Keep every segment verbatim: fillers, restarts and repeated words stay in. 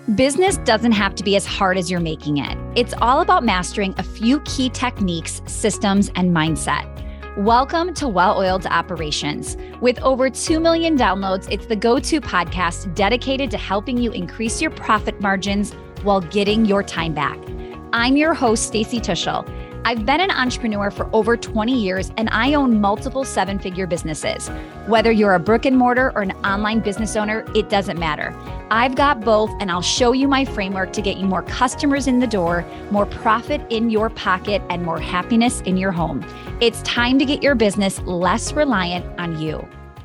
Business doesn't have to be as hard as you're making it. It's all about mastering a few key techniques, systems, and mindset. Welcome to Well-Oiled Operations. With over two million downloads, it's the go-to podcast dedicated to helping you increase your profit margins while getting your time back. I'm your host, Stacey Tuschl. I've been an entrepreneur for over twenty years, and I own multiple seven-figure businesses. Whether you're a brick and mortar or an online business owner, it doesn't matter. I've got both, and I'll show you my framework to get you more customers in the door, more profit in your pocket, and more happiness in your home. It's time to get your business less reliant on you.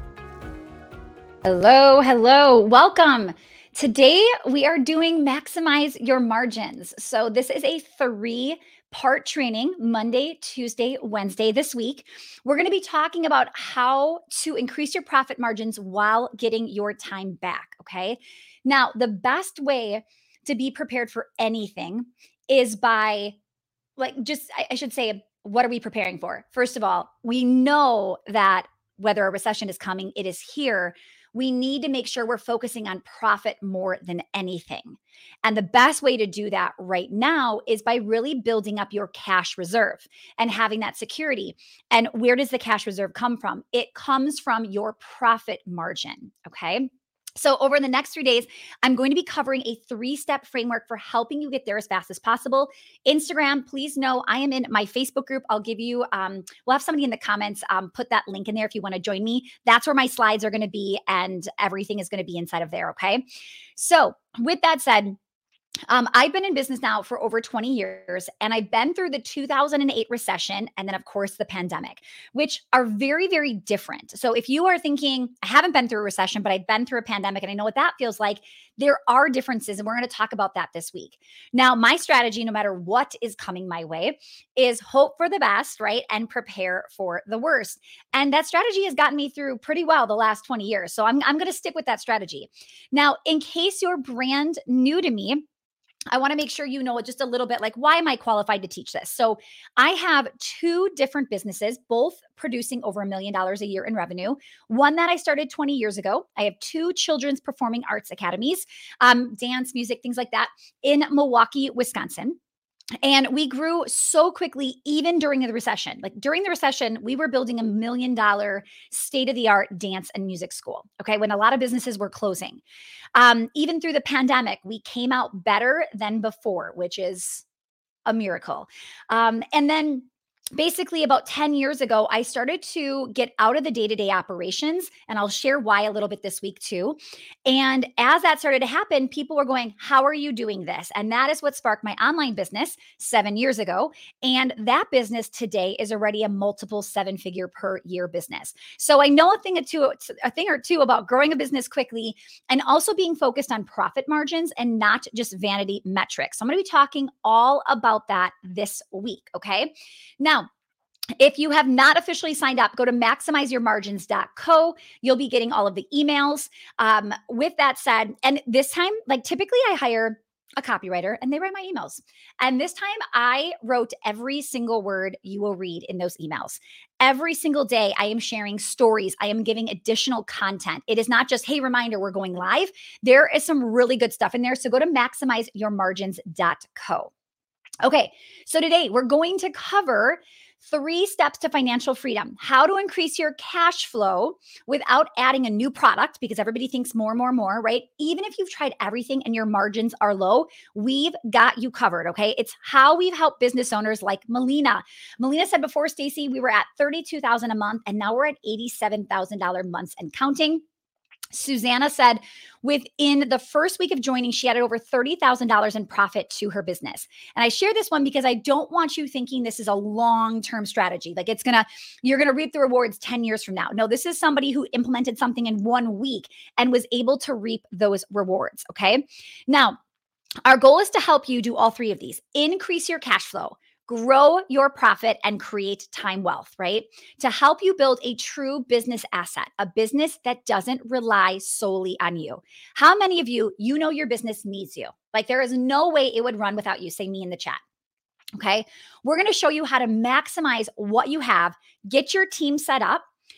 Hello, hello, welcome. Today, we are doing Maximize Your Margins. So this is a three part training, Monday, Tuesday, Wednesday this week. We're going to be talking about how to increase your profit margins while getting your time back, okay? Now, the best way to be prepared for anything is by, like, just, I, I should say, what are we preparing for? First of all, we know that whether a recession is coming, it is here. We need to make sure we're focusing on profit more than anything. And the best way to do that right now is by really building up your cash reserve and having that security. And where does the cash reserve come from? It comes from your profit margin, okay? So over the next three days, I'm going to be covering a three-step framework for helping you get there as fast as possible. Instagram, please know I am in my Facebook group. I'll give you, um, we'll have somebody in the comments um, put that link in there if you want to join me. That's where my slides are going to be and everything is going to be inside of there, okay? So with that said, Um, I've been in business now for over twenty years, and I've been through the two thousand eight recession and then, of course, the pandemic, which are very, very different. So if you are thinking, I haven't been through a recession, but I've been through a pandemic and I know what that feels like, there are differences, and we're going to talk about that this week. Now, my strategy, no matter what is coming my way, is hope for the best, right? And prepare for the worst. And that strategy has gotten me through pretty well the last twenty years. So I'm, I'm going to stick with that strategy. Now, in case you're brand new to me, I want to make sure you know just a little bit, like, why am I qualified to teach this? So I have two different businesses, both producing over a million dollars a year in revenue. One that I started twenty years ago. I have two children's performing arts academies, um, dance, music, things like that, in Milwaukee, Wisconsin. And we grew so quickly, even during the recession. Like during the recession, we were building a million dollar state of the art dance and music school. Okay. When a lot of businesses were closing. Um, even through the pandemic, we came out better than before, which is a miracle. Um, and then basically about ten years ago, I started to get out of the day-to-day operations, and I'll share why a little bit this week too. And as that started to happen, people were going, how are you doing this? And that is what sparked my online business seven years ago. And that business today is already a multiple seven-figure per year business. So I know a thing or two, a thing or two about growing a business quickly and also being focused on profit margins and not just vanity metrics. So I'm going to be talking all about that this week, okay? Now, if you have not officially signed up, go to maximize your margins dot co. You'll be getting all of the emails. Um, with that said, and this time, like typically I hire a copywriter and they write my emails. And this time I wrote every single word you will read in those emails. Every single day I am sharing stories. I am giving additional content. It is not just, hey, reminder, we're going live. There is some really good stuff in there. So go to maximize your margins dot co. Okay, so today we're going to cover three steps to financial freedom, how to increase your cash flow without adding a new product, because everybody thinks more, more, more, right? Even if you've tried everything and your margins are low, we've got you covered, okay? It's how we've helped business owners like Melina. Melina said before, Stacey, we were at thirty-two thousand dollars a month, and now we're at eighty-seven thousand dollars months and counting. Susanna said within the first week of joining, she added over thirty thousand dollars in profit to her business. And I share this one because I don't want you thinking this is a long-term strategy. Like it's going to, you're going to reap the rewards ten years from now. No, this is somebody who implemented something in one week and was able to reap those rewards. Okay. Now, our goal is to help you do all three of these. Increase your cash flow, grow your profit, and create time wealth, right? To help you build a true business asset, a business that doesn't rely solely on you. How many of you, you know your business needs you? Like there is no way it would run without you. Say me in the chat. Okay. We're going to show you how to maximize what you have, get your team set up,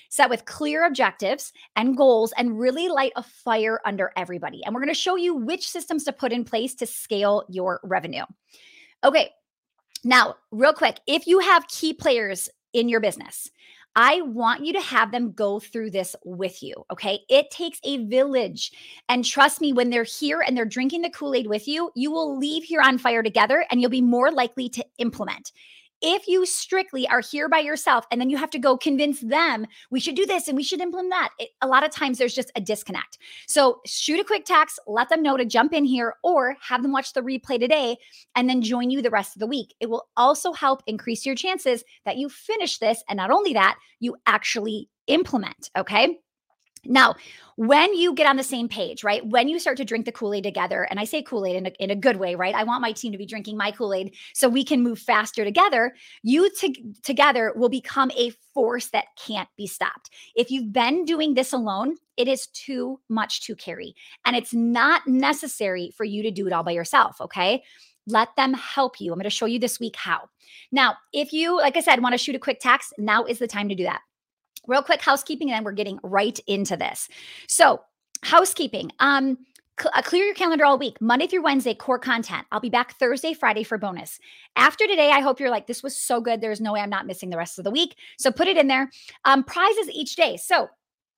set with clear objectives and goals, and really light a fire under everybody. And we're going to show you which systems to put in place to scale your revenue. Okay, now, real quick, if you have key players in your business, I want you to have them go through this with you, okay? It takes a village. And trust me, when they're here and they're drinking the Kool-Aid with you, you will leave here on fire together and you'll be more likely to implement. If you strictly are here by yourself and then you have to go convince them, we should do this and we should implement that, it, a lot of times there's just a disconnect. So shoot a quick text, let them know to jump in here, or have them watch the replay today and then join you the rest of the week. It will also help increase your chances that you finish this. And not only that, you actually implement, okay? Now, when you get on the same page, right? When you start to drink the Kool-Aid together, and I say Kool-Aid in a, in a good way, right? I want my team to be drinking my Kool-Aid so we can move faster together. You to, together will become a force that can't be stopped. If you've been doing this alone, it is too much to carry. And it's not necessary for you to do it all by yourself, okay? Let them help you. I'm going to show you this week how. Now, if you, like I said, want to shoot a quick text, now is the time to do that. Real quick housekeeping, and then we're getting right into this. So housekeeping, um, cl- uh, clear your calendar all week, Monday through Wednesday, core content. I'll be back Thursday, Friday for bonus. After today, I hope you're like, this was so good. There's no way I'm not missing the rest of the week. So put it in there. Um, prizes each day. So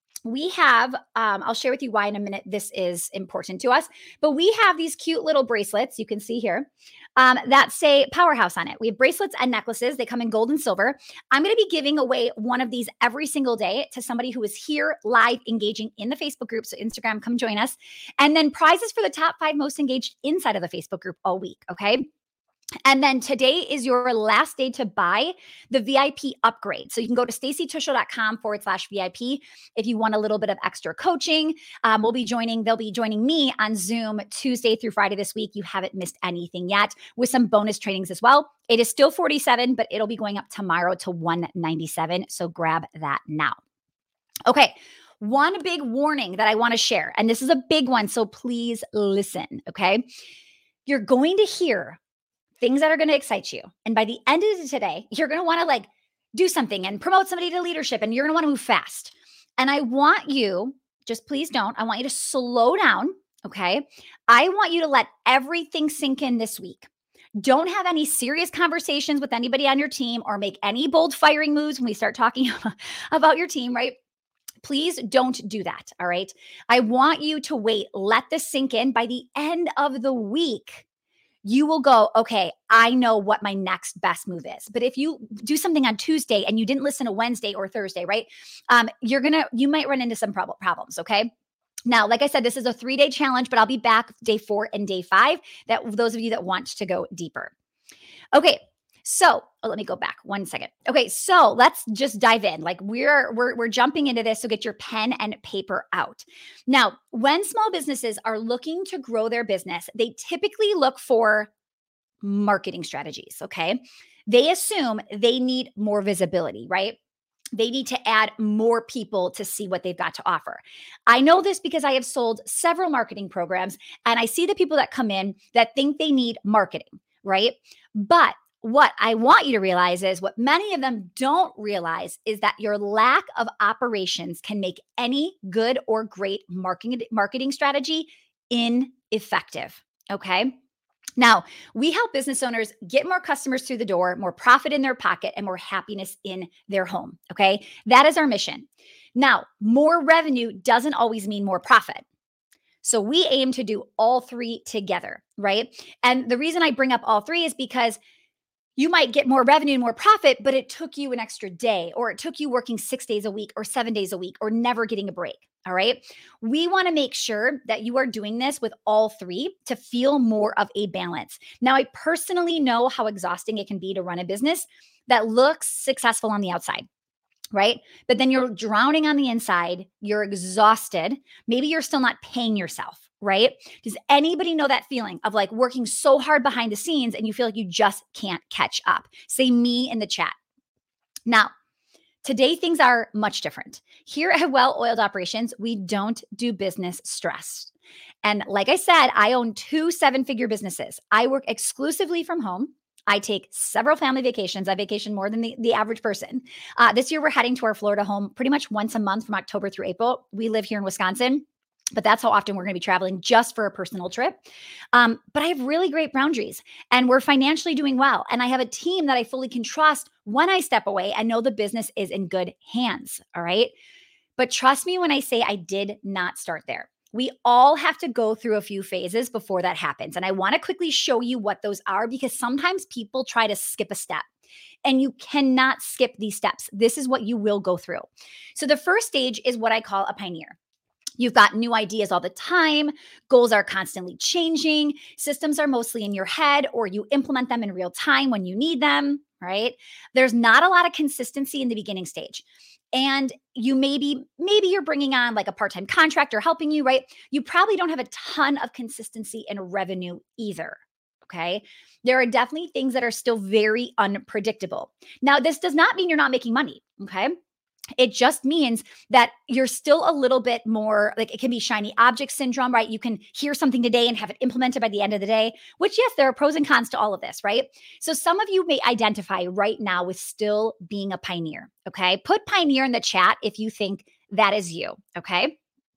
we have, um, I'll share with you why in a minute this is important to us, but we have these cute little bracelets you can see here um, that say Powerhouse on it. We have bracelets and necklaces. They come in gold and silver. I'm going to be giving away one of these every single day to somebody who is here live engaging in the Facebook group. So Instagram, come join us. And then prizes for the top five most engaged inside of the Facebook group all week. Okay. And then today is your last day to buy the V I P upgrade. So you can go to stacytushel.com forward slash VIP if you want a little bit of extra coaching. Um, we'll be joining, they'll be joining me on Zoom Tuesday through Friday this week. You haven't missed anything yet, with some bonus trainings as well. It is still forty-seven, but it'll be going up tomorrow to one ninety-seven. So grab that now. Okay. One big warning that I want to share, and this is a big one, so please listen, okay? You're going to hear things that are going to excite you. And by the end of today, you're going to want to like do something and promote somebody to leadership, and you're going to want to move fast. And I want you, just please don't, I want you to slow down. Okay. I want you to let everything sink in this week. Don't have any serious conversations with anybody on your team or make any bold firing moves when we start talking about your team, right? Please don't do that. All right. I want you to wait. Let this sink in. By the end of the week, you will go, okay, I know what my next best move is. But if you do something on Tuesday and you didn't listen to Wednesday or Thursday, right? Um, you're going to, you might run into some prob- problems. Okay. Now, like I said, this is a three day challenge, but I'll be back day four and day five, that those of you that want to go deeper. Okay. So oh, let me go back one second. Okay. So let's just dive in. Like we're, we're, we're jumping into this. So get your pen and paper out. Now, when small businesses are looking to grow their business, they typically look for marketing strategies. Okay. They assume they need more visibility, right? They need to add more people to see what they've got to offer. I know this because I have sold several marketing programs, and I see the people that come in that think they need marketing, right? But what I want you to realize is what many of them don't realize is that your lack of operations can make any good or great marketing marketing strategy ineffective. Okay. Now, we help business owners get more customers through the door, more profit in their pocket, and more happiness in their home. Okay. That is our mission. Now, more revenue doesn't always mean more profit. So we aim to do all three together, right? And the reason I bring up all three is because you might get more revenue and more profit, but it took you an extra day, or it took you working six days a week or seven days a week or never getting a break. All right. We want to make sure that you are doing this with all three to feel more of a balance. Now, I personally know how exhausting it can be to run a business that looks successful on the outside, right? But then you're drowning on the inside. You're exhausted. Maybe you're still not paying yourself, right? Does anybody know that feeling of like working so hard behind the scenes and you feel like you just can't catch up? Say me in the chat. Now, today, things are much different. Here at Well-Oiled Operations, we don't do business stressed. And like I said, I own two seven-figure businesses. I work exclusively from home. I take several family vacations. I vacation more than the, the average person. Uh, this year, we're heading to our Florida home pretty much once a month from October through April. We live here in Wisconsin, but that's how often we're going to be traveling just for a personal trip. Um, but I have really great boundaries and we're financially doing well. And I have a team that I fully can trust when I step away and know the business is in good hands. All right. But trust me when I say I did not start there. We all have to go through a few phases before that happens. And I want to quickly show you what those are because sometimes people try to skip a step and you cannot skip these steps. This is what you will go through. So the first stage is what I call a pioneer. You've got new ideas all the time. Goals are constantly changing. Systems are mostly in your head, or you implement them in real time when you need them, right? There's not a lot of consistency in the beginning stage. And you maybe, maybe you're bringing on like a part time contractor helping you, right? You probably don't have a ton of consistency in revenue either. Okay. There are definitely things that are still very unpredictable. Now, this does not mean you're not making money. Okay. It just means that you're still a little bit more like it can be shiny object syndrome, right? You can hear something today and have it implemented by the end of the day, which, yes, there are pros and cons to all of this, right? So some of you may identify right now with still being a pioneer. Okay. Put pioneer in the chat if you think that is you. Okay.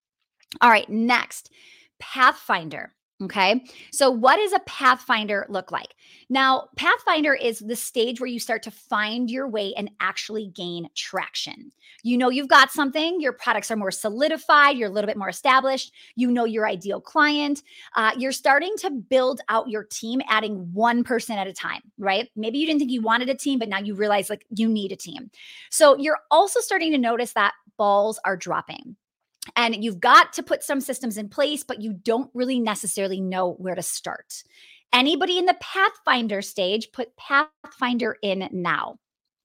All right. Next, Pathfinder. Okay. So, what does a Pathfinder look like? Now, Pathfinder is the stage where you start to find your way and actually gain traction. You know, you've got something, your products are more solidified, you're a little bit more established, you know, your ideal client. Uh, you're starting to build out your team, adding one person at a time, right? Maybe you didn't think you wanted a team, but now you realize like you need a team. So, you're also starting to notice that balls are dropping. And you've got to put some systems in place, but you don't really necessarily know where to start. Anybody in the Pathfinder stage, put Pathfinder in now.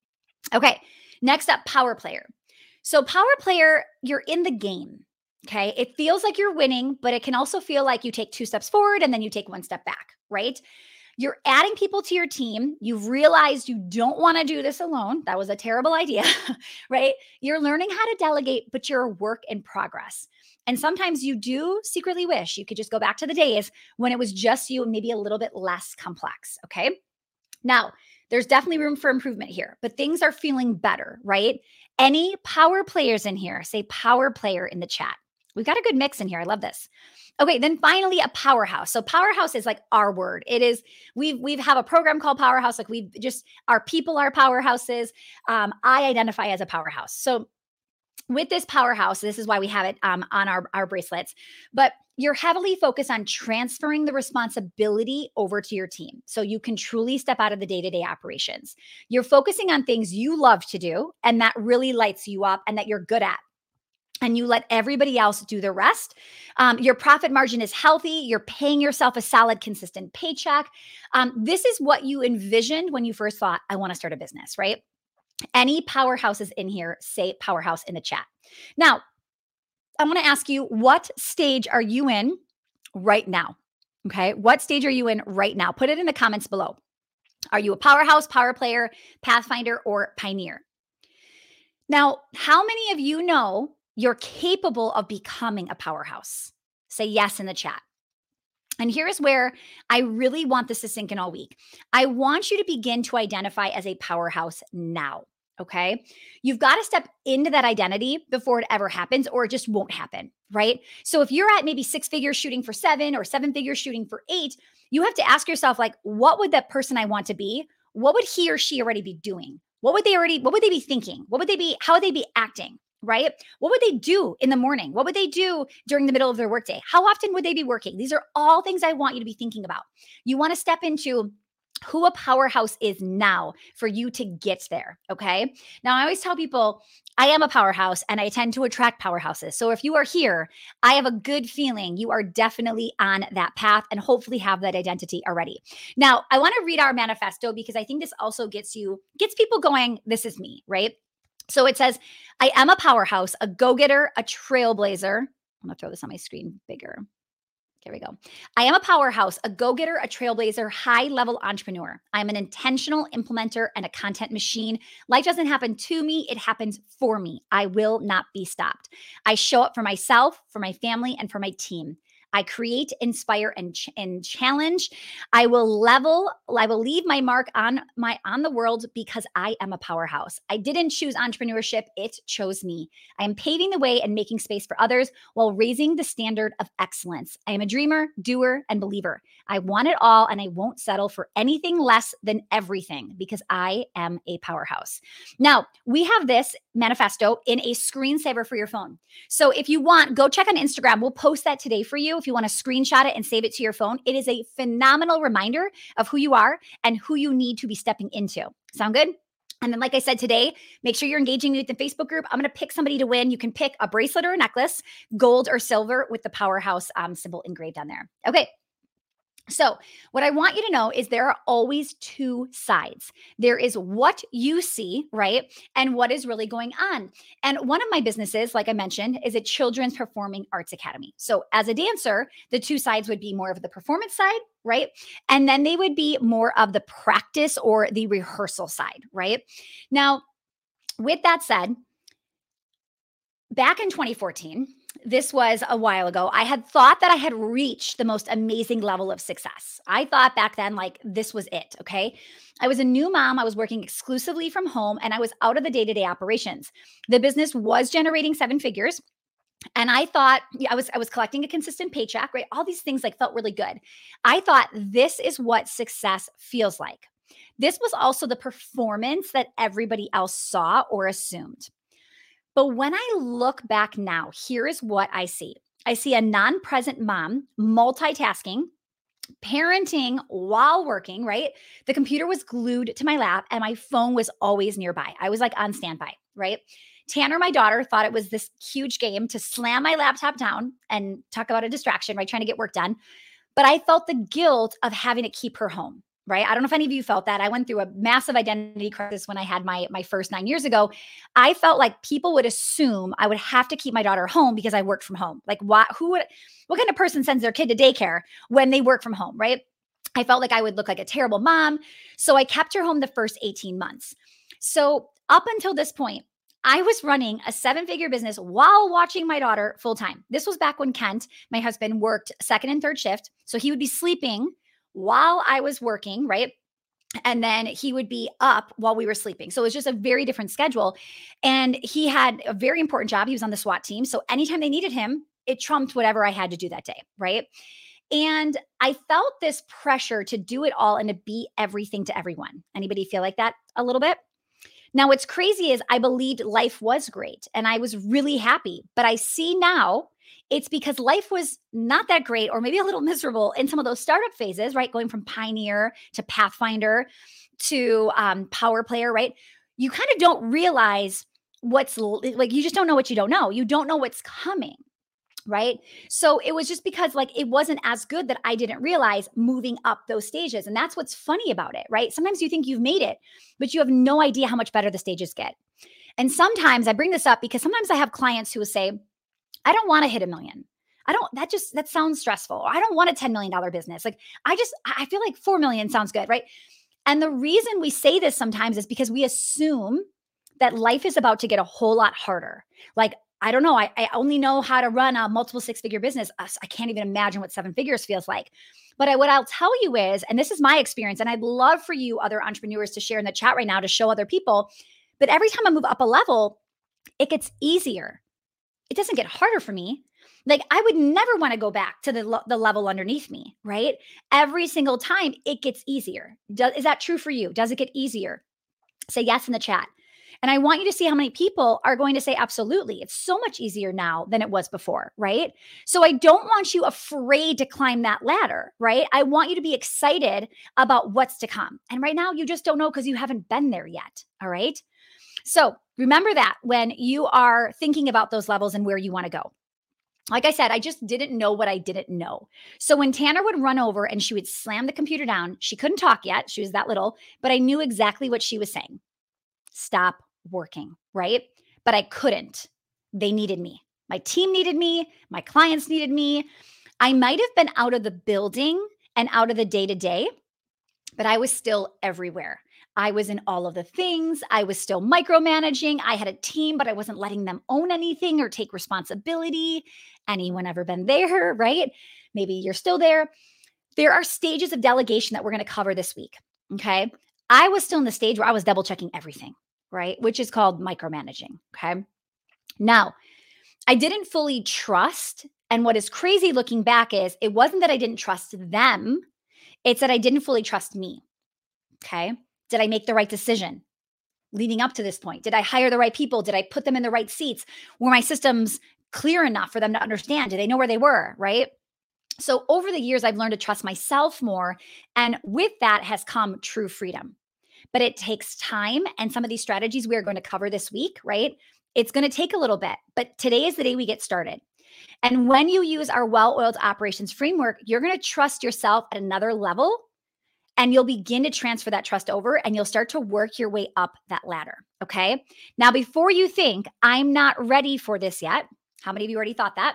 Okay, next up, Power Player. So, Power Player, you're in the game. Okay, it feels like you're winning, but it can also feel like you take two steps forward and then you take one step back, right? You're adding people to your team. You've realized you don't want to do this alone. That was a terrible idea, right? You're learning how to delegate, but you're a work in progress. And sometimes you do secretly wish you could just go back to the days when it was just you and maybe a little bit less complex. Okay. Now, there's definitely room for improvement here, but things are feeling better, right? Any power players in here, say power player in the chat. We've got a good mix in here. I love this. Okay, then finally a powerhouse. So powerhouse is like our word. It is we've we've have a program called Powerhouse. Like we just our people are powerhouses. Um, I identify as a powerhouse. So with this powerhouse, this is why we have it um, on our our bracelets. But you're heavily focused on transferring the responsibility over to your team so you can truly step out of the day-to-day operations. You're focusing on things you love to do and that really lights you up and that you're good at, and you let everybody else do the rest. Um, your profit margin is healthy. You're paying yourself a solid, consistent paycheck. Um, this is what you envisioned when you first thought, I want to start a business, right? Any powerhouses in here, say powerhouse in the chat. Now, I want to ask you, what stage are you in right now? Okay. What stage are you in right now? Put it in the comments below. Are you a powerhouse, power player, pathfinder, or pioneer? Now, how many of you know you're capable of becoming a powerhouse? Say yes in the chat. And here's where I really want this to sink in all week. I want you to begin to identify as a powerhouse now. Okay. You've got to step into that identity before it ever happens, or it just won't happen. Right. So if you're at maybe six figures shooting for seven or seven figures shooting for eight, you have to ask yourself, like, what would that person I want to be? What would he or she already be doing? What would they already, what would they be thinking? What would they be, how would they be acting? Right? What would they do in the morning? What would they do during the middle of their workday? How often would they be working? These are all things I want you to be thinking about. You want to step into who a powerhouse is now for you to get there. Okay. Now, I always tell people I am a powerhouse and I tend to attract powerhouses. So if you are here, I have a good feeling you are definitely on that path and hopefully have that identity already. Now, I want to read our manifesto because I think this also gets you, gets people going. This is me, right? So it says, I am a powerhouse, a go-getter, a trailblazer. I'm going to throw this on my screen bigger. There we go. I am a powerhouse, a go-getter, a trailblazer, high-level entrepreneur. I'm an intentional implementer and a content machine. Life doesn't happen to me. It happens for me. I will not be stopped. I show up for myself, for my family, and for my team. I create, inspire, and, ch- and challenge. I will level, I will leave my mark on my on the world because I am a powerhouse. I didn't choose entrepreneurship, it chose me. I am paving the way and making space for others while raising the standard of excellence. I am a dreamer, doer, and believer. I want it all and I won't settle for anything less than everything because I am a powerhouse. Now, we have this manifesto in a screensaver for your phone. So if you want, go check on Instagram. We'll post that today for you if you want to screenshot it and save it to your phone. It is a phenomenal reminder of who you are and who you need to be stepping into. Sound good? And then, like I said today, make sure you're engaging me with the Facebook group. I'm going to pick somebody to win. You can pick a bracelet or a necklace, gold or silver, with the powerhouse um, symbol engraved on there. Okay. So, what I want you to know is there are always two sides. There is what you see, right? And what is really going on. And one of my businesses, like I mentioned, is a children's performing arts academy. So, as a dancer, the two sides would be more of the performance side, right? And then they would be more of the practice or the rehearsal side, right? Now, with that said, back in twenty fourteen, this was a while ago, I had thought that I had reached the most amazing level of success. I thought back then, like, this was it. Okay. I was a new mom. I was working exclusively from home and I was out of the day to day operations. The business was generating seven figures. And I thought yeah, I was I was collecting a consistent paycheck, right? All these things like felt really good. I thought this is what success feels like. This was also the performance that everybody else saw or assumed. But when I look back now, here is what I see. I see a non present mom multitasking, parenting while working, right? The computer was glued to my lap and my phone was always nearby. I was like on standby, right? Tanner, my daughter, thought it was this huge game to slam my laptop down and talk about a distraction, right? Trying to get work done. But I felt the guilt of having to keep her home, right? I don't know if any of you felt that. I went through a massive identity crisis when I had my my first nine years ago. I felt like people would assume I would have to keep my daughter home because I worked from home. Like, what? Who would? What kind of person sends their kid to daycare when they work from home, right? I felt like I would look like a terrible mom, so I kept her home the first eighteen months. So up until this point, I was running a seven figure business while watching my daughter full time. This was back when Kent, my husband, worked second and third shift. So he would be sleeping while I was working, right? And then he would be up while we were sleeping. So it was just a very different schedule. And he had a very important job. He was on the SWAT team. So anytime they needed him, it trumped whatever I had to do that day, right? And I felt this pressure to do it all and to be everything to everyone. Anybody feel like that a little bit? Now, what's crazy is I believed life was great and I was really happy. But I see now it's because life was not that great or maybe a little miserable in some of those startup phases, right? Going from Pioneer to Pathfinder to um, Power Player, right? You kind of don't realize what's l- like, you just don't know what you don't know. You don't know what's coming. Right. So it was just because like it wasn't as good that I didn't realize moving up those stages. And that's what's funny about it. Right. Sometimes you think you've made it, but you have no idea how much better the stages get. And sometimes I bring this up because sometimes I have clients who will say, I don't want to hit a million. I don't, that just, that sounds stressful. Or I don't want a ten million dollars business. Like I just, I feel like four million sounds good. Right. And the reason we say this sometimes is because we assume that life is about to get a whole lot harder. Like, I don't know. I, I only know how to run a multiple six figure business. Uh, I can't even imagine what seven figures feels like. But I, what I'll tell you is, and this is my experience, and I'd love for you other entrepreneurs to share in the chat right now to show other people. But every time I move up a level, it gets easier. It doesn't get harder for me. Like I would never want to go back to the, lo- the level underneath me, right? Every single time it gets easier. Does, is that true for you? Does it get easier? Say yes in the chat. And I want you to see how many people are going to say, absolutely. It's so much easier now than it was before, right? So I don't want you afraid to climb that ladder, right? I want you to be excited about what's to come. And right now, you just don't know because you haven't been there yet, all right? So remember that when you are thinking about those levels and where you want to go. Like I said, I just didn't know what I didn't know. So when Tanner would run over and she would slam the computer down, she couldn't talk yet. She was that little, but I knew exactly what she was saying. Stop working, right? But I couldn't. They needed me. My team needed me. My clients needed me. I might have been out of the building and out of the day to day, but I was still everywhere. I was in all of the things. I was still micromanaging. I had a team, but I wasn't letting them own anything or take responsibility. Anyone ever been there, right? Maybe you're still there. There are stages of delegation that we're going to cover this week. Okay. I was still in the stage where I was double checking everything, right? Which is called micromanaging. Okay. Now, I didn't fully trust. And what is crazy looking back is it wasn't that I didn't trust them, it's that I didn't fully trust me. Okay. Did I make the right decision leading up to this point? Did I hire the right people? Did I put them in the right seats? Were my systems clear enough for them to understand? Did they know where they were? Right. So over the years, I've learned to trust myself more. And with that has come true freedom. But it takes time. And some of these strategies we are going to cover this week, right? It's going to take a little bit, but today is the day we get started. And when you use our well-oiled operations framework, you're going to trust yourself at another level, and you'll begin to transfer that trust over, and you'll start to work your way up that ladder. Okay. Now, before you think, I'm not ready for this yet, how many of you already thought that?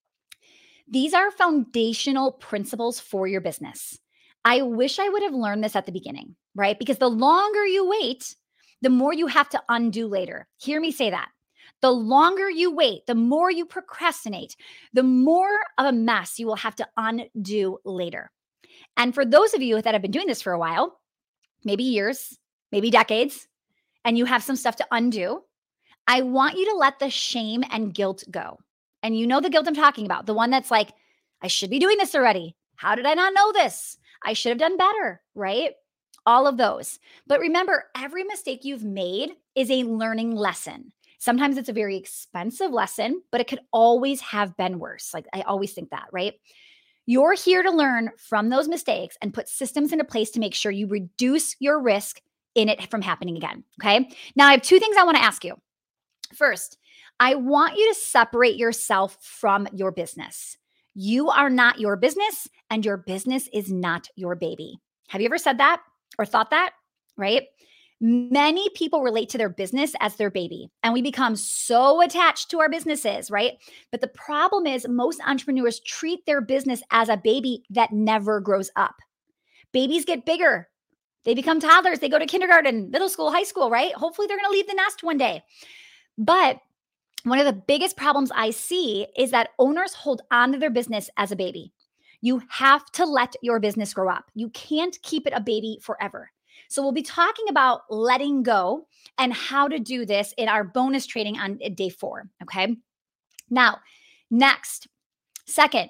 These are foundational principles for your business. I wish I would have learned this at the beginning, right? Because the longer you wait, the more you have to undo later. Hear me say that. The longer you wait, the more you procrastinate, the more of a mess you will have to undo later. And for those of you that have been doing this for a while, maybe years, maybe decades, and you have some stuff to undo, I want you to let the shame and guilt go. And you know the guilt I'm talking about, the one that's like, I should be doing this already. How did I not know this? I should have done better, right? All of those. But remember, every mistake you've made is a learning lesson. Sometimes it's a very expensive lesson, but it could always have been worse. Like I always think that, right? You're here to learn from those mistakes and put systems into place to make sure you reduce your risk in it from happening again. Okay. Now, I have two things I want to ask you. First, I want you to separate yourself from your business. You are not your business, and your business is not your baby. Have you ever said that or thought that? Right? Many people relate to their business as their baby, and we become so attached to our businesses, right? But the problem is most entrepreneurs treat their business as a baby that never grows up. Babies get bigger. They become toddlers. They go to kindergarten, middle school, high school, right? Hopefully they're going to leave the nest one day. But one of the biggest problems I see is that owners hold on to their business as a baby. You have to let your business grow up. You can't keep it a baby forever. So we'll be talking about letting go and how to do this in our bonus training on day four. Okay. Now, next, second,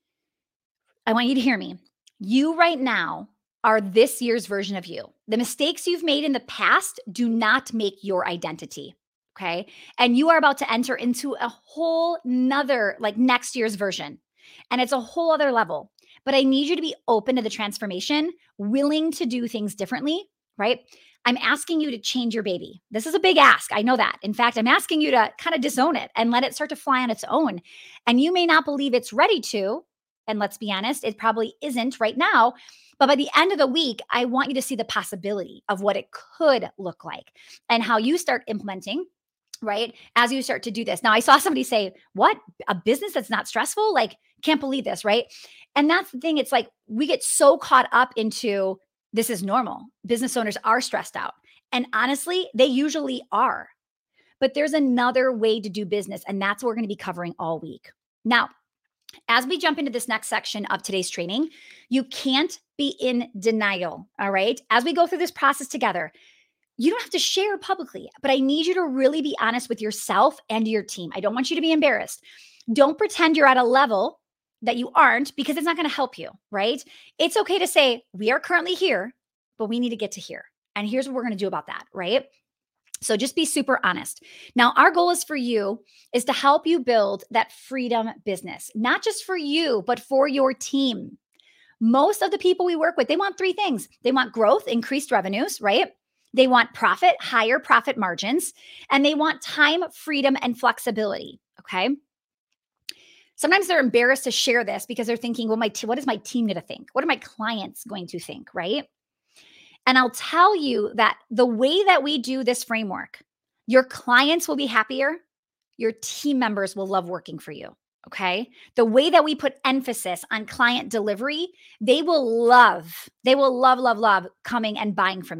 I want you to hear me. You right now are this year's version of you. The mistakes you've made in the past do not make your identity. Okay. And you are about to enter into a whole nother, like next year's version. And it's a whole other level. But I need you to be open to the transformation, willing to do things differently, right? I'm asking you to change your baby. This is a big ask. I know that. In fact, I'm asking you to kind of disown it and let it start to fly on its own. And you may not believe it's ready to. And let's be honest, it probably isn't right now. But by the end of the week, I want you to see the possibility of what it could look like and how you start implementing, right? As you start to do this. Now, I saw somebody say, what? A business that's not stressful? Like, can't believe this, right? And that's the thing. It's like we get so caught up into this is normal. Business owners are stressed out. And honestly, they usually are. But there's another way to do business. And that's what we're going to be covering all week. Now, as we jump into this next section of today's training, you can't be in denial. All right. As we go through this process together, you don't have to share publicly, but I need you to really be honest with yourself and your team. I don't want you to be embarrassed. Don't pretend you're at a level that you aren't, because it's not going to help you, right? It's okay to say, we are currently here, but we need to get to here. And here's what we're going to do about that, right? So just be super honest. Now, our goal is for you is to help you build that freedom business, not just for you, but for your team. Most of the people we work with, they want three things. They want growth, increased revenues, right? They want profit, higher profit margins, and they want time, freedom, and flexibility, okay? Sometimes they're embarrassed to share this because they're thinking, well, my te- what is my team going to think? What are my clients going to think, right? And I'll tell you that the way that we do this framework, your clients will be happier. Your team members will love working for you, okay? The way that we put emphasis on client delivery, they will love, they will love, love, love coming and buying from you.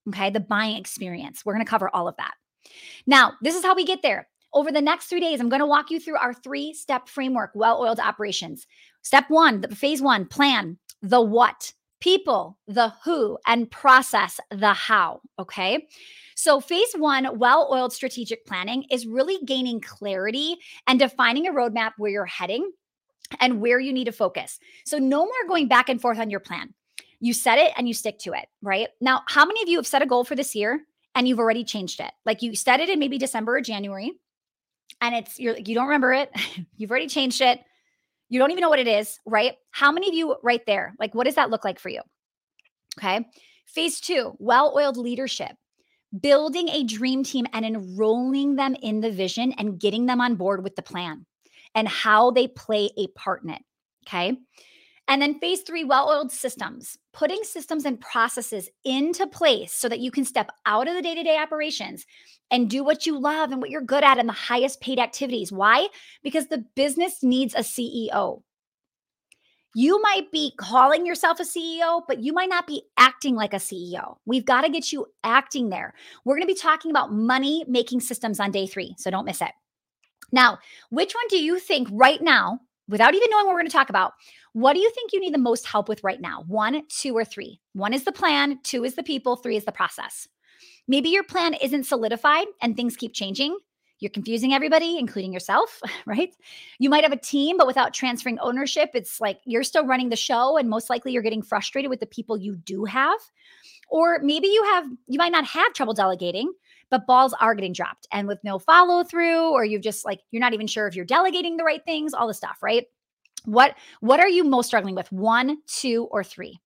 Okay. The buying experience. We're going to cover all of that. Now, this is how we get there. Over the next three days, I'm going to walk you through our three step framework, well oiled operations. Step one, the phase one, plan the what, people, the who, and process the how. Okay. So, phase one, well oiled strategic planning is really gaining clarity and defining a roadmap where you're heading and where you need to focus. So, no more going back and forth on your plan. You set it and you stick to it, right? Now, how many of you have set a goal for this year and you've already changed it? Like you set it in maybe December or January and it's you're you don't remember it. You've already changed it. You don't even know what it is, right? How many of you right there? Like what does that look like for you? Okay. Phase two, well-oiled leadership. Building a dream team and enrolling them in the vision and getting them on board with the plan and how they play a part in it. Okay. And then phase three, well oiled systems, putting systems and processes into place so that you can step out of the day to day operations and do what you love and what you're good at and the highest paid activities. Why? Because the business needs a C E O. You might be calling yourself a C E O, but you might not be acting like a C E O. We've got to get you acting there. We're going to be talking about money making systems on day three, so don't miss it. Now, which one do you think right now, without even knowing what we're going to talk about, what do you think you need the most help with right now? One, two, or three? One is the plan, two is the people, three is the process. Maybe your plan isn't solidified and things keep changing. You're confusing everybody, including yourself, right? You might have a team, but without transferring ownership, it's like you're still running the show and most likely you're getting frustrated with the people you do have. Or maybe you have, you might not have trouble delegating, but balls are getting dropped and with no follow through, or you've just like, you're not even sure if you're delegating the right things, all the stuff, right? What, what are you most struggling with? One, two, or three?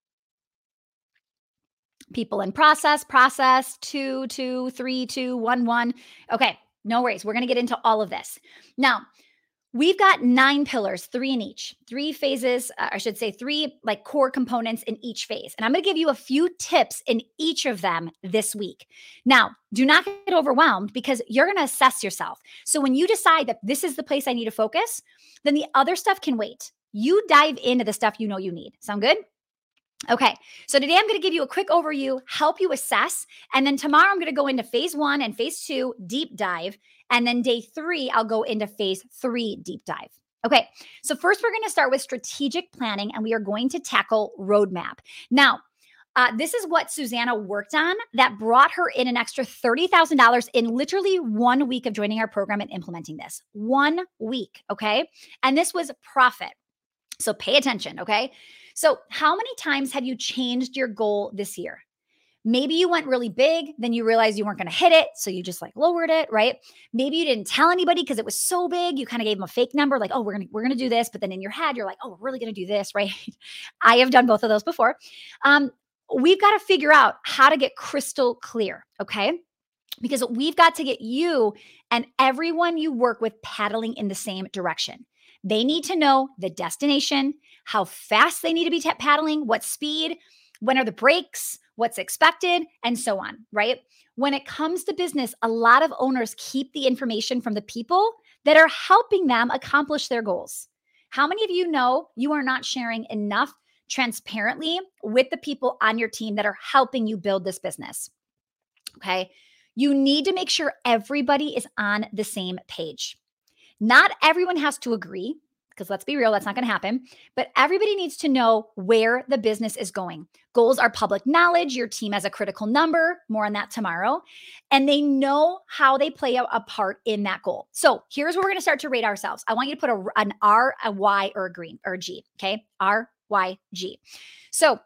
People in process, process, two, two, three, two, one, one. Okay. No worries. We're going to get into all of this. Now, we've got nine pillars, three in each, three phases, uh, I should say three like core components in each phase. And I'm going to give you a few tips in each of them this week. Now, do not get overwhelmed because you're going to assess yourself. So when you decide that this is the place I need to focus, then the other stuff can wait. You dive into the stuff you know you need. Sound good? Okay, so today I'm going to give you a quick overview, help you assess, and then tomorrow I'm going to go into phase one and phase two, deep dive, and then day three, I'll go into phase three, deep dive. Okay, so first we're going to start with strategic planning, and we are going to tackle roadmap. Now, uh, this is what Susanna worked on that brought her in an extra thirty thousand dollars in literally one week of joining our program and implementing this. One week, okay? And this was profit. So pay attention, okay? So how many times have you changed your goal this year? Maybe you went really big, then you realized you weren't going to hit it, so you just like lowered it, right? Maybe you didn't tell anybody because it was so big, you kind of gave them a fake number like, "Oh, we're going to we're going to do this," but then in your head you're like, "Oh, we're really going to do this," right? I have done both of those before. Um, we've got to figure out how to get crystal clear, okay? Because we've got to get you and everyone you work with paddling in the same direction. They need to know the destination, how fast they need to be t- paddling, what speed, when are the brakes, what's expected, and so on, right? When it comes to business, a lot of owners keep the information from the people that are helping them accomplish their goals. How many of you know you are not sharing enough transparently with the people on your team that are helping you build this business? Okay. You need to make sure everybody is on the same page. Not everyone has to agree, because let's be real, that's not going to happen. But everybody needs to know where the business is going. Goals are public knowledge. Your team has a critical number. More on that tomorrow. And they know how they play a, a part in that goal. So here's where we're going to start to rate ourselves. I want you to put a, an R, a Y, or a green, or a G. Okay. R, Y, G. So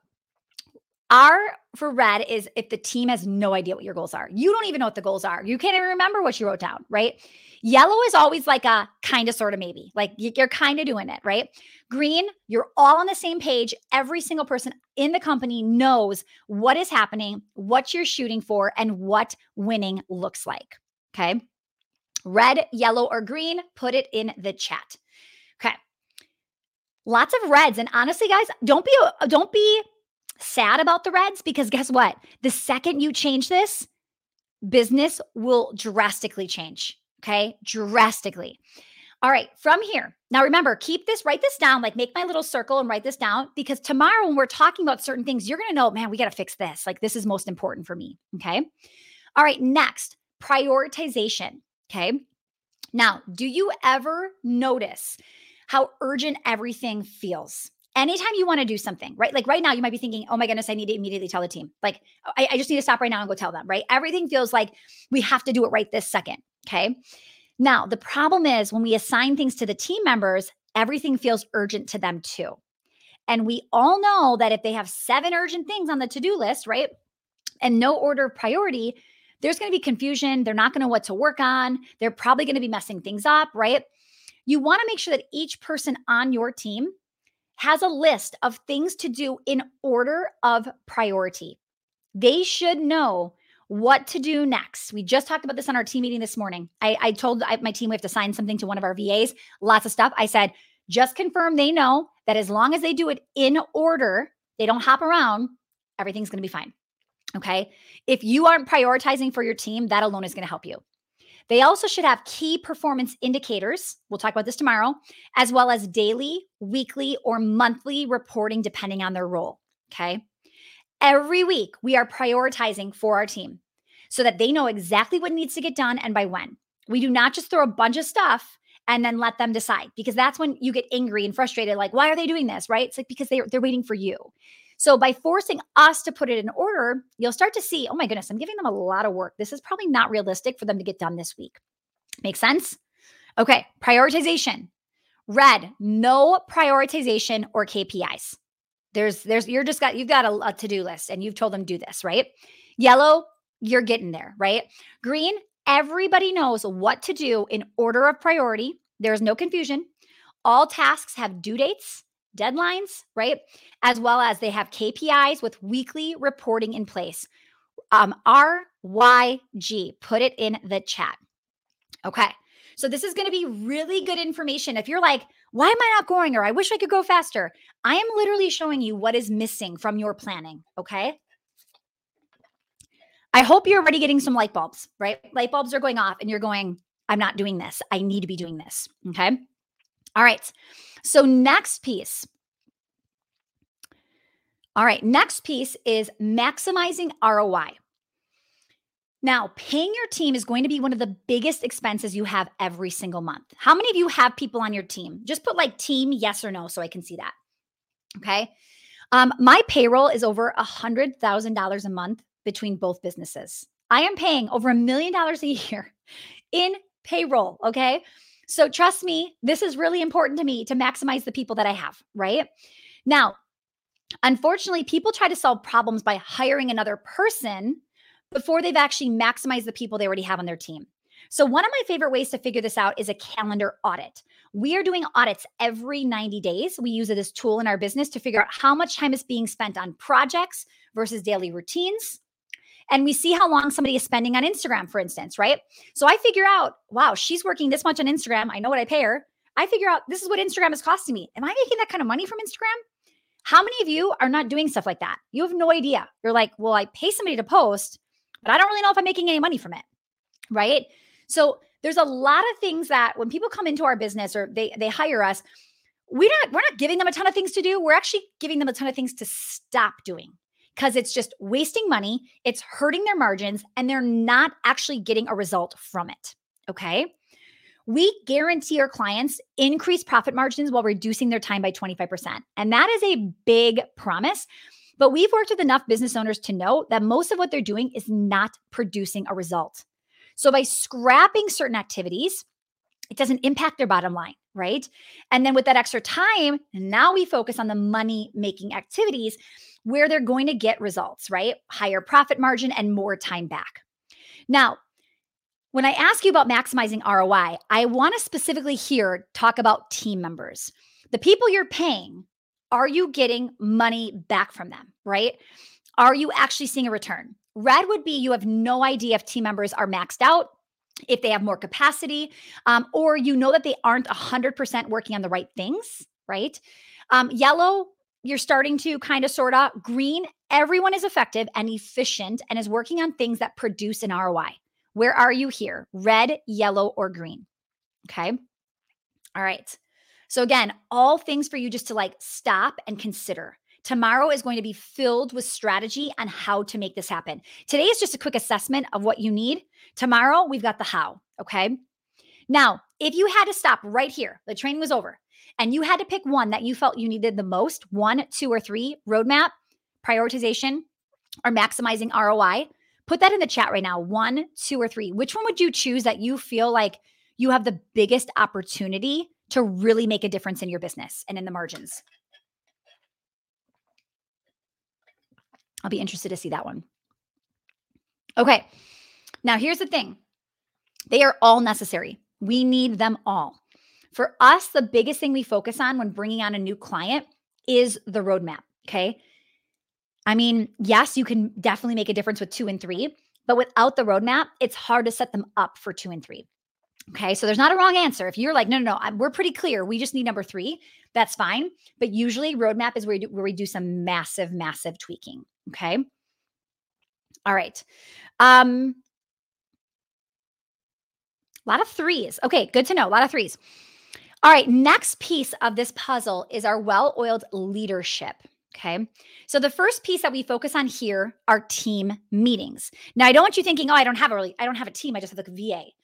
R for red is if the team has no idea what your goals are. You don't even know what the goals are. You can't even remember what you wrote down, right? Yellow is always like a kind of, sort of, maybe. Like you're kind of doing it, right? Green, you're all on the same page. Every single person in the company knows what is happening, what you're shooting for, and what winning looks like, okay? Red, yellow, or green, put it in the chat. Okay. Lots of reds. And honestly, guys, don't be, don't be sad about the reds, because guess what? The second you change this, business will drastically change. Okay. Drastically. All right, from here. Now remember, keep this, write this down, like make my little circle and write this down because tomorrow when we're talking about certain things, you're going to know, man, we got to fix this. Like this is most important for me. Okay. All right, next, prioritization. Okay. Now, do you ever notice how urgent everything feels? Anytime you want to do something, right? Like right now, you might be thinking, oh my goodness, I need to immediately tell the team. Like, I, I just need to stop right now and go tell them, right? Everything feels like we have to do it right this second. Okay. Now, the problem is when we assign things to the team members, everything feels urgent to them too. And we all know that if they have seven urgent things on the to do list, right? And no order of priority, there's going to be confusion. They're not going to know what to work on. They're probably going to be messing things up, right? You want to make sure that each person on your team has a list of things to do in order of priority. They should know what to do next. We just talked about this on our team meeting this morning. I, I told my team we have to sign something to one of our V As, lots of stuff. I said, just confirm they know that as long as they do it in order, they don't hop around, everything's going to be fine. Okay. If you aren't prioritizing for your team, that alone is going to help you. They also should have key performance indicators. We'll talk about this tomorrow, as well as daily, weekly, or monthly reporting, depending on their role. Okay. Every week, we are prioritizing for our team so that they know exactly what needs to get done and by when. We do not just throw a bunch of stuff and then let them decide, because that's when you get angry and frustrated. Like, why are they doing this? Right? It's like because they're, they're waiting for you. So by forcing us to put it in order, you'll start to see, oh my goodness, I'm giving them a lot of work. This is probably not realistic for them to get done this week. Make sense? Okay. Prioritization. Red, no prioritization or K P Is. There's, there's, you're just got, you've got a, a to-do list and you've told them do this, right? Yellow, you're getting there, right? Green, everybody knows what to do in order of priority. There's no confusion. All tasks have due dates, deadlines, right? As well as they have K P Is with weekly reporting in place. Um, R Y G, put it in the chat. Okay. So this is going to be really good information. If you're like, why am I not going? Or I wish I could go faster. I am literally showing you what is missing from your planning. Okay. I hope you're already getting some light bulbs, right? Light bulbs are going off and you're going, I'm not doing this. I need to be doing this. Okay. All right. So next piece. All right. Next piece is maximizing R O I. Now, paying your team is going to be one of the biggest expenses you have every single month. How many of you have people on your team? Just put like team, yes or no, so I can see that. Okay. Um, my payroll is over one hundred thousand dollars a month between both businesses. I am paying over a million dollars a year in payroll. Okay. So trust me, this is really important to me to maximize the people that I have, right? Now, unfortunately, people try to solve problems by hiring another person before they've actually maximized the people they already have on their team. So one of my favorite ways to figure this out is a calendar audit. We are doing audits every ninety days. We use it as a tool in our business to figure out how much time is being spent on projects versus daily routines. And we see how long somebody is spending on Instagram, for instance, right? So I figure out, wow, she's working this much on Instagram. I know what I pay her. I figure out this is what Instagram is costing me. Am I making that kind of money from Instagram? How many of you are not doing stuff like that? You have no idea. You're like, well, I pay somebody to post, but I don't really know if I'm making any money from it, right? So there's a lot of things that when people come into our business or they they hire us, we're not, we're not giving them a ton of things to do. We're actually giving them a ton of things to stop doing because it's just wasting money. It's hurting their margins and they're not actually getting a result from it, okay? We guarantee our clients increased profit margins while reducing their time by twenty-five percent. And that is a big promise. But we've worked with enough business owners to know that most of what they're doing is not producing a result. So by scrapping certain activities, it doesn't impact their bottom line, right? And then with that extra time, now we focus on the money-making activities where they're going to get results, right? Higher profit margin and more time back. Now, when I ask you about maximizing R O I, I want to specifically here talk about team members. The people you're paying, are you getting money back from them, right? Are you actually seeing a return? Red would be you have no idea if team members are maxed out, if they have more capacity, um, or you know that they aren't one hundred percent working on the right things, right? Um, yellow, you're starting to kind of sort of. Green, everyone is effective and efficient and is working on things that produce an R O I. Where are you here? Red, yellow, or green? Okay. All right. So again, all things for you just to like stop and consider. Tomorrow is going to be filled with strategy on how to make this happen. Today is just a quick assessment of what you need. Tomorrow, we've got the how. Okay. Now, if you had to stop right here, the training was over, and you had to pick one that you felt you needed the most, one, two, or three, roadmap, prioritization, or maximizing R O I, put that in the chat right now. One, two, or three. Which one would you choose that you feel like you have the biggest opportunity to really make a difference in your business and in the margins? I'll be interested to see that one. Okay. Now, here's the thing. They are all necessary. We need them all. For us, the biggest thing we focus on when bringing on a new client is the roadmap. Okay. I mean, yes, you can definitely make a difference with two and three, but without the roadmap, it's hard to set them up for two and three. Okay. So there's not a wrong answer. If you're like, no, no, no, we're pretty clear. We just need number three. That's fine. But usually roadmap is where, we do, where we do some massive, massive tweaking. Okay. All right. Um, a lot of threes. Okay. Good to know. A lot of threes. All right. Next piece of this puzzle is our well-oiled leadership. Okay. So the first piece that we focus on here are team meetings. Now, I don't want you thinking, oh, I don't have a really, I don't have a team. I just have a V A.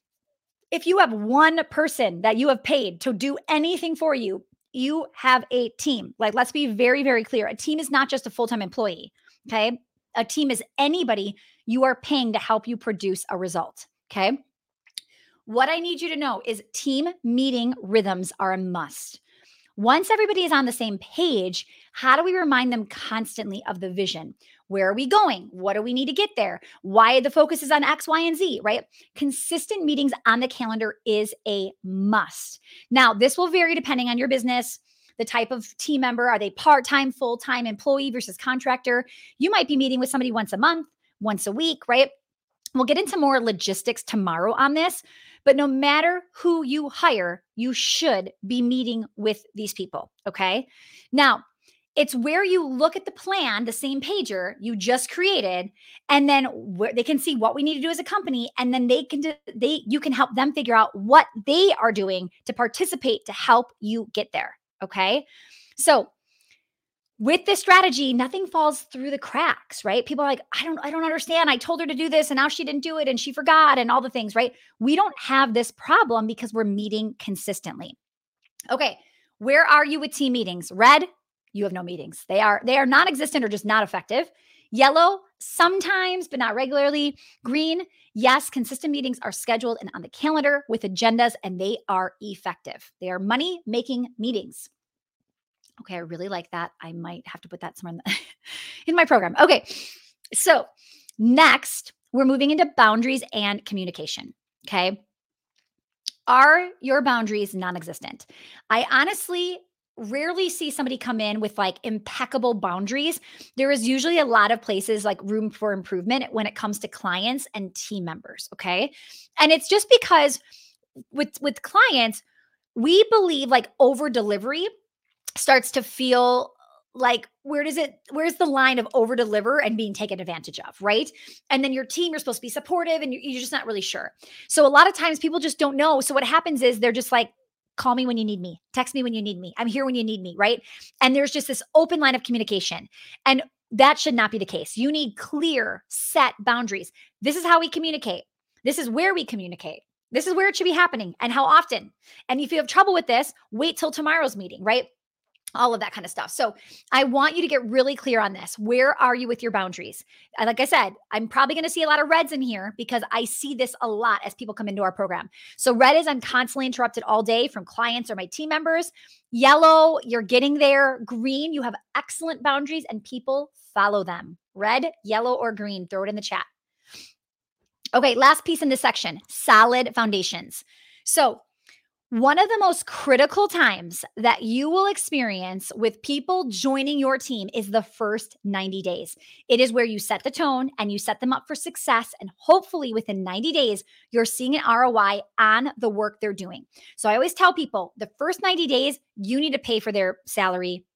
If you have one person that you have paid to do anything for you, you have a team. Like, let's be very, very clear. A team is not just a full-time employee. Okay. A team is anybody you are paying to help you produce a result. Okay. What I need you to know is team meeting rhythms are a must. Once everybody is on the same page, how do we remind them constantly of the vision? Where are we going? What do we need to get there? Why the focus is on X, Y, and Z, right? Consistent meetings on the calendar is a must. Now, this will vary depending on your business, the type of team member. Are they part-time, full-time employee versus contractor? You might be meeting with somebody once a month, once a week, right? We'll get into more logistics tomorrow on this, but no matter who you hire, you should be meeting with these people, okay? Now, it's where you look at the plan, the same pager you just created, and then where they can see what we need to do as a company, and then they can they you can help them figure out what they are doing to participate to help you get there, okay? So, with this strategy, nothing falls through the cracks, right? People are like, I don't, I don't understand. I told her to do this and now she didn't do it and she forgot and all the things, right? We don't have this problem because we're meeting consistently. Okay. Where are you with team meetings? Red, you have no meetings. They are, they are non-existent or just not effective. Yellow, sometimes, but not regularly. Green, yes, consistent meetings are scheduled and on the calendar with agendas and they are effective. They are money-making meetings. Okay, I really like that. I might have to put that somewhere in, the, in my program. Okay, so next, we're moving into boundaries and communication. Okay. Are your boundaries non-existent? I honestly rarely see somebody come in with like impeccable boundaries. There is usually a lot of places like room for improvement when it comes to clients and team members. Okay. And it's just because with, with clients, we believe like over delivery starts to feel like where does it where's the line of over deliver and being taken advantage of, right? And then your team, you're supposed to be supportive and you're, you're just not really sure. So a lot of times people just don't know. So what happens is they're just like, call me when you need me, text me when you need me, I'm here when you need me, right? And there's just this open line of communication, and that should not be the case. You need clear set boundaries. This is how we communicate. This is where we communicate. This is where it should be happening and how often. And if you have trouble with this, wait till tomorrow's meeting, right? All of that kind of stuff. So I want you to get really clear on this. Where are you with your boundaries? And like I said, I'm probably going to see a lot of reds in here because I see this a lot as people come into our program. So red is I'm constantly interrupted all day from clients or my team members. Yellow, you're getting there. Green, you have excellent boundaries and people follow them. Red, yellow, or green, throw it in the chat. Okay, last piece in this section, solid foundations. So one of the most critical times that you will experience with people joining your team is the first ninety days. It is where you set the tone and you set them up for success. And hopefully within ninety days, you're seeing an R O I on the work they're doing. So I always tell people the first ninety days, you need to pay for their salary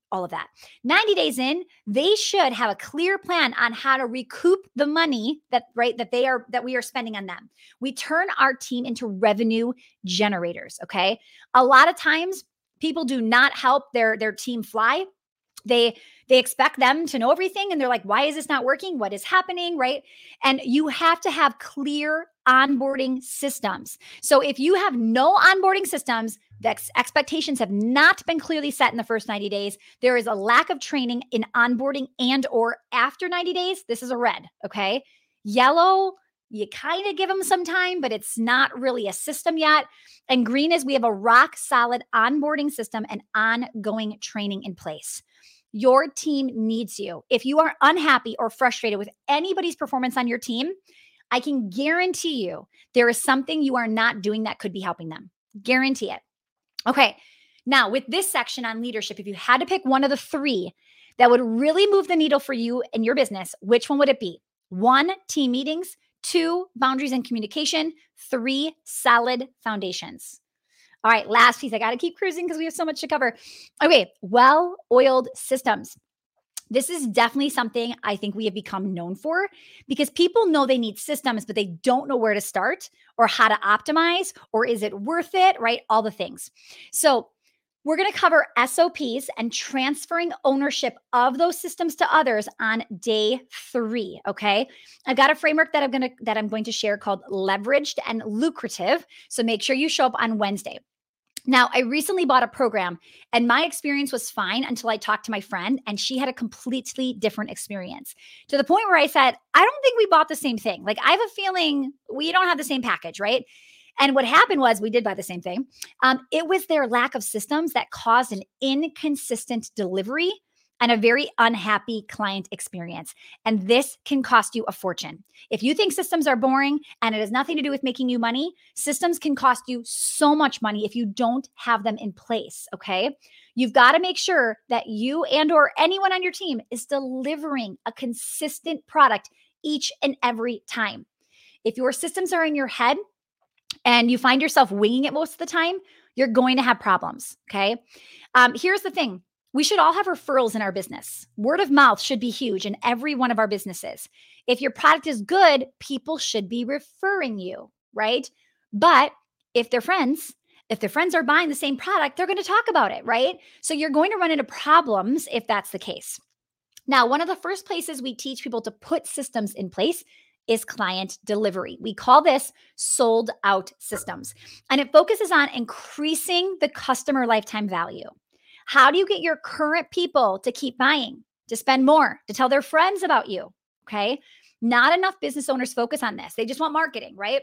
all of that. ninety days in, they should have a clear plan on how to recoup the money that, right, that they are, that we are spending on them. We turn our team into revenue generators, okay? A lot of times people do not help their, their team fly. They they expect them to know everything and they're like, why is this not working? What is happening, right? And you have to have clear onboarding systems. So if you have no onboarding systems, the ex- expectations have not been clearly set in the first ninety days. There is a lack of training in onboarding and or after ninety days. This is a red, okay? Yellow, you kind of give them some time, but it's not really a system yet. And green is we have a rock solid onboarding system and ongoing training in place. Your team needs you. If you are unhappy or frustrated with anybody's performance on your team, I can guarantee you there is something you are not doing that could be helping them. Guarantee it. Okay. Now, with this section on leadership, if you had to pick one of the three that would really move the needle for you and your business, which one would it be? One, team meetings. Two, boundaries and communication. Three, solid foundations. All right, last piece. I got to keep cruising because we have so much to cover. Okay, well-oiled systems. This is definitely something I think we have become known for because people know they need systems, but they don't know where to start or how to optimize or is it worth it, right? All the things. So we're going to cover S O Ps and transferring ownership of those systems to others on day three. Okay. I've got a framework that I'm going to, that I'm going to share called leveraged and lucrative. So make sure you show up on Wednesday. Now, I recently bought a program and my experience was fine until I talked to my friend and she had a completely different experience to the point where I said, I don't think we bought the same thing. Like I have a feeling we don't have the same package, right? And what happened was we did buy the same thing. Um, it was their lack of systems that caused an inconsistent delivery and a very unhappy client experience. And this can cost you a fortune. If you think systems are boring and it has nothing to do with making you money, systems can cost you so much money if you don't have them in place, okay? You've got to make sure that you and or anyone on your team is delivering a consistent product each and every time. If your systems are in your head, and you find yourself winging it most of the time, you're going to have problems, okay? Um, here's the thing. We should all have referrals in our business. Word of mouth should be huge in every one of our businesses. If your product is good, people should be referring you, right? But if they're friends, if their friends are buying the same product, they're going to talk about it, right? So you're going to run into problems if that's the case. Now, one of the first places we teach people to put systems in place is client delivery. We call this sold out systems, and it focuses on increasing the customer lifetime value. How do you get your current people to keep buying, to spend more, to tell their friends about you? Okay. Not enough business owners focus on this. They just want marketing, right?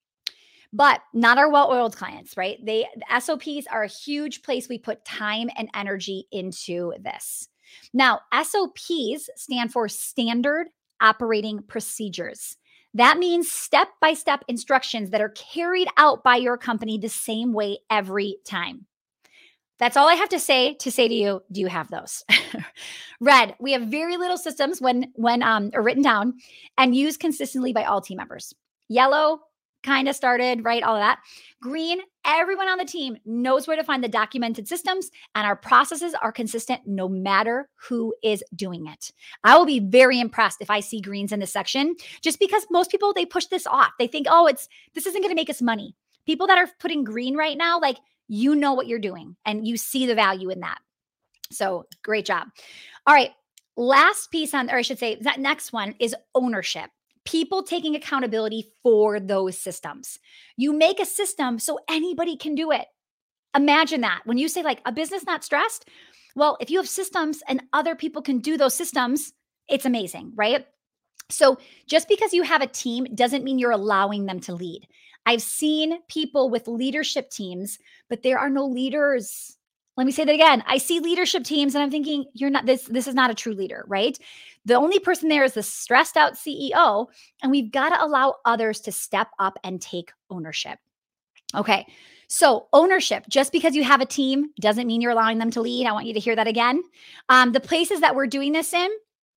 But not our well-oiled clients, right? They the S O Ps are a huge place we put time and energy into this. Now, S O Ps stand for standard operating procedures. That means step-by-step instructions that are carried out by your company the same way every time. That's all I have to say to say to you, do you have those? Red, we have very little systems when when um, are written down and used consistently by all team members. Yellow, kind of started, right? All of that. Green, everyone on the team knows where to find the documented systems and our processes are consistent no matter who is doing it. I will be very impressed if I see greens in this section, just because most people, they push this off. They think, oh, it's this isn't going to make us money. People that are putting green right now, like, you know what you're doing and you see the value in that. So great job. All right. Last piece on, or I should say that next one is ownership. People taking accountability for those systems. You make a system so anybody can do it. Imagine that. When you say like a business not stressed, well, if you have systems and other people can do those systems, it's amazing, right? So just because you have a team doesn't mean you're allowing them to lead. I've seen people with leadership teams, but there are no leaders. Let me say that again. I see leadership teams and I'm thinking, you're not this, this is not a true leader, right? The only person there is the stressed out C E O, and we've got to allow others to step up and take ownership. Okay. So ownership, just because you have a team doesn't mean you're allowing them to lead. I want you to hear that again. Um, the places that we're doing this in,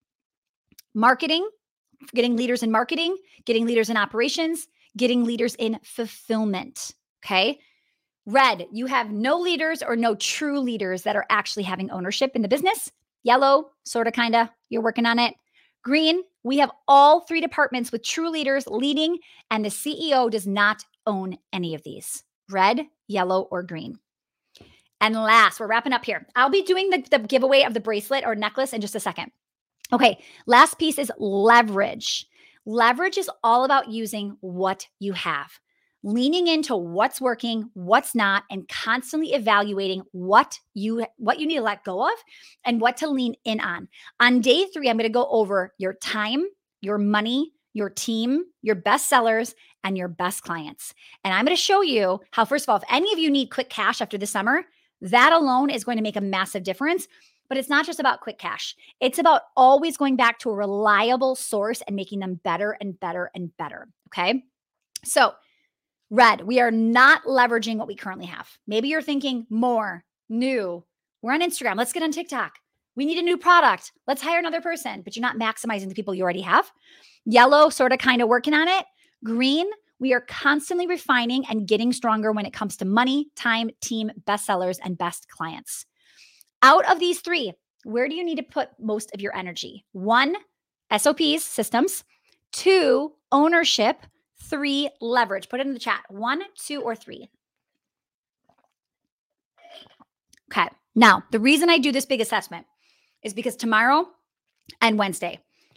marketing, getting leaders in marketing, getting leaders in operations, getting leaders in fulfillment. Okay. Red, you have no leaders or no true leaders that are actually having ownership in the business. Yellow, sort of, kind of, you're working on it. Green, we have all three departments with true leaders leading, and the C E O does not own any of these: red, yellow, or green. And last, we're wrapping up here. I'll be doing the, the giveaway of the bracelet or necklace in just a second. Okay, last piece is leverage. Leverage is all about using what you have, leaning into what's working, what's not, and constantly evaluating what you what you need to let go of and what to lean in on. On day three, I'm going to go over your time, your money, your team, your best sellers, and your best clients. And I'm going to show you how, first of all, if any of you need quick cash after the summer, that alone is going to make a massive difference. But it's not just about quick cash. It's about always going back to a reliable source and making them better and better and better. Okay. So, red, we are not leveraging what we currently have. Maybe you're thinking more, new. We're on Instagram. Let's get on TikTok. We need a new product. Let's hire another person, but you're not maximizing the people you already have. Yellow, sort of, kind of working on it. Green, we are constantly refining and getting stronger when it comes to money, time, team, bestsellers, and best clients. Out of these three, where do you need to put most of your energy? One, S O Ps, systems. Two, ownership. Three, leverage. Put it in the chat. One, two, or three. Okay. Now, the reason I do this big assessment is because tomorrow and Wednesday,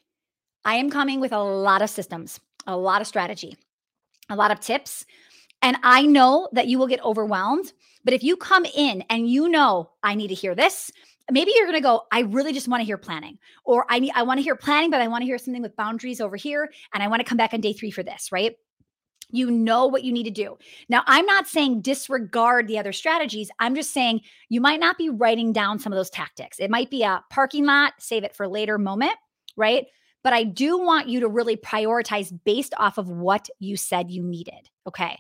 I am coming with a lot of systems, a lot of strategy, a lot of tips. And I know that you will get overwhelmed. But if you come in and you know, I need to hear this, maybe you're going to go, I really just want to hear planning, or I need, I want to hear planning, but I want to hear something with boundaries over here. And I want to come back on day three for this, right? You know what you need to do. Now, I'm not saying disregard the other strategies. I'm just saying you might not be writing down some of those tactics. It might be a parking lot, save it for later moment, right? But I do want you to really prioritize based off of what you said you needed. Okay.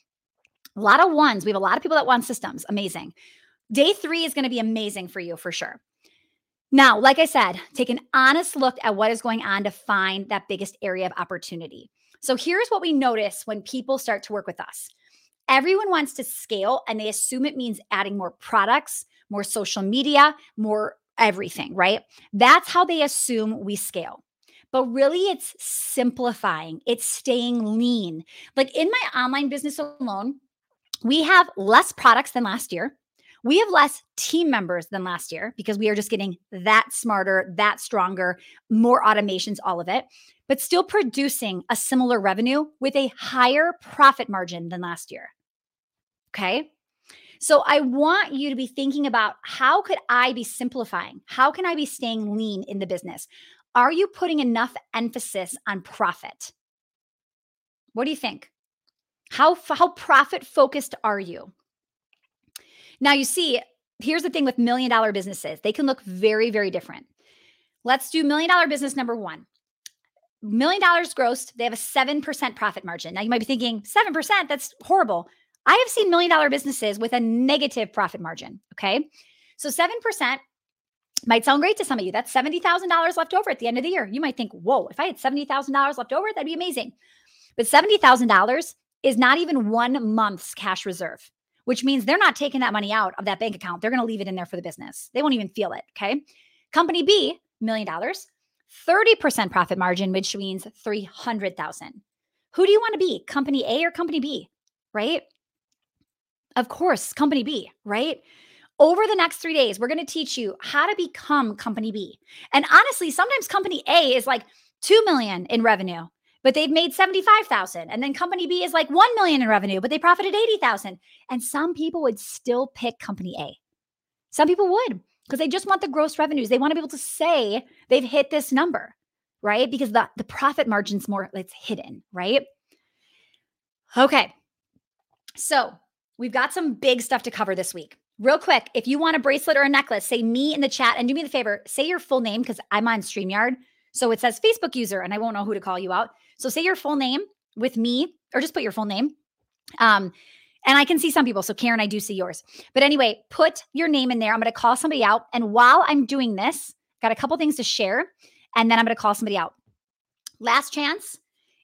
A lot of ones. We have a lot of people that want systems. Amazing. Day three is going to be amazing for you for sure. Now, like I said, take an honest look at what is going on to find that biggest area of opportunity. So here's what we notice when people start to work with us. Everyone wants to scale and they assume it means adding more products, more social media, more everything, right? That's how they assume we scale. But really, it's simplifying. It's staying lean. Like in my online business alone, we have less products than last year. We have less team members than last year because we are just getting that smarter, that stronger, more automations, all of it, but still producing a similar revenue with a higher profit margin than last year. Okay. So I want you to be thinking about, how could I be simplifying? How can I be staying lean in the business? Are you putting enough emphasis on profit? What do you think? How, how profit focused are you? Now, you see, here's the thing with million dollar businesses. They can look very, very different. Let's do million dollar business number one. Million dollars grossed. They have a seven percent profit margin. Now you might be thinking seven percent, that's horrible. I have seen million dollar businesses with a negative profit margin. Okay. So seven percent might sound great to some of you. That's seventy thousand dollars left over at the end of the year. You might think, whoa, if I had seventy thousand dollars left over, that'd be amazing. But seventy thousand dollars is not even one month's cash reserve, which means they're not taking that money out of that bank account. They're going to leave it in there for the business. They won't even feel it. Okay. Company B, million dollars, thirty percent profit margin, which means three hundred thousand. Who do you want to be? Company A or company B, right? Of course, company B, right? Over the next three days, we're going to teach you how to become company B. And honestly, sometimes company A is like two million in revenue, but they've made seventy-five thousand. And then company B is like one million in revenue, but they profited eighty thousand. And some people would still pick company A. Some people would, because they just want the gross revenues. They want to be able to say they've hit this number, right? Because the, the profit margin's more, it's hidden, right? Okay. So we've got some big stuff to cover this week. Real quick, if you want a bracelet or a necklace, say me in the chat and do me the favor, say your full name because I'm on StreamYard. So it says Facebook user and I won't know who to call you out. So say your full name with me, or just put your full name. Um, and I can see some people. So Karen, I do see yours. But anyway, put your name in there. I'm going to call somebody out. And while I'm doing this, got a couple things to share. And then I'm going to call somebody out. Last chance.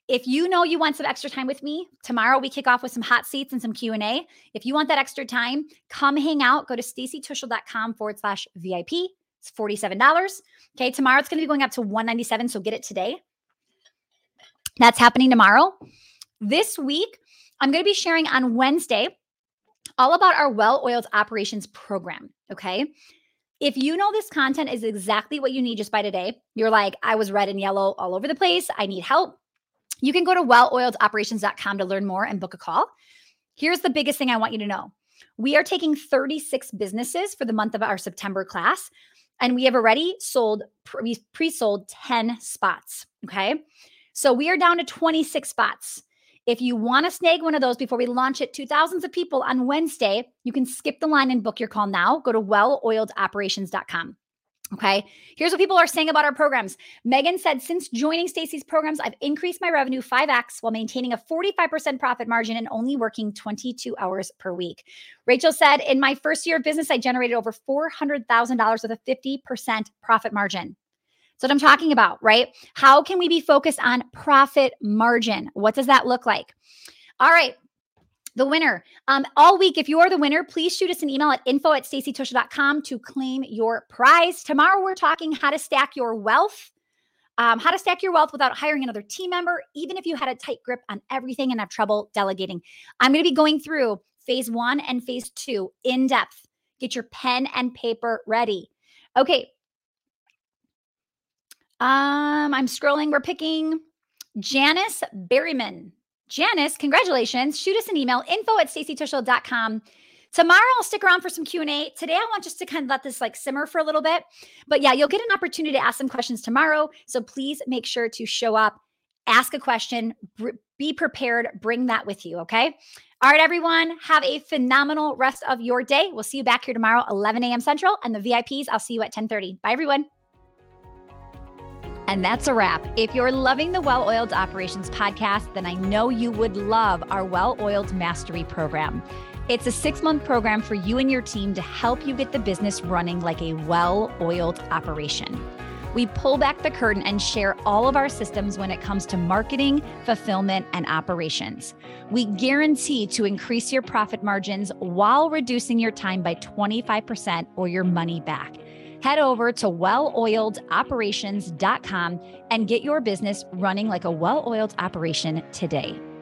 If you know you want some extra time with me, tomorrow we kick off with some hot seats and some Q and A. If you want that extra time, come hang out. Go to stacytushel.com forward slash VIP. It's forty-seven dollars. Okay, tomorrow it's going to be going up to one ninety-seven, so get it today. That's happening tomorrow. This week, I'm going to be sharing on Wednesday all about our well-oiled operations program, okay? If you know this content is exactly what you need just by today, you're like, I was red and yellow all over the place, I need help, you can go to well oiled operations dot com to learn more and book a call. Here's the biggest thing I want you to know. We are taking thirty-six businesses for the month of our September class, and we have already sold, we pre-sold ten spots, okay? So we are down to twenty-six spots. If you want to snag one of those before we launch it to thousands of people on Wednesday, you can skip the line and book your call now. Go to well oiled operations dot com. Okay. Here's what people are saying about our programs. Megan said, since joining Stacy's programs, I've increased my revenue five X while maintaining a forty-five percent profit margin and only working twenty-two hours per week. Rachel said, in my first year of business, I generated over four hundred thousand dollars with a fifty percent profit margin. That's what I'm talking about, right? How can we be focused on profit margin? What does that look like? All right. The winner. Um, all week, if you are the winner, please shoot us an email at info at stacytushel dot com to claim your prize. Tomorrow, we're talking how to stack your wealth, um, how to stack your wealth without hiring another team member, even if you had a tight grip on everything and have trouble delegating. I'm going to be going through phase one and phase two in depth. Get your pen and paper ready. Okay. Um, I'm scrolling. We're picking Janice Berryman. Janice, congratulations. Shoot us an email, info at stacytushel dot com. Tomorrow, I'll stick around for some Q and A. Today, I want just to kind of let this like simmer for a little bit. But yeah, you'll get an opportunity to ask some questions tomorrow. So please make sure to show up, ask a question, be prepared, bring that with you, okay? All right, everyone, have a phenomenal rest of your day. We'll see you back here tomorrow, eleven a.m. Central. And the V I Ps, I'll see you at ten thirty. Bye, everyone. And that's a wrap. If you're loving the Well-Oiled Operations podcast, then I know you would love our Well-Oiled Mastery program. It's a six-month program for you and your team to help you get the business running like a well-oiled operation. We pull back the curtain and share all of our systems when it comes to marketing, fulfillment, and operations. We guarantee to increase your profit margins while reducing your time by twenty-five percent or your money back. Head over to well oiled operations dot com and get your business running like a well-oiled operation today.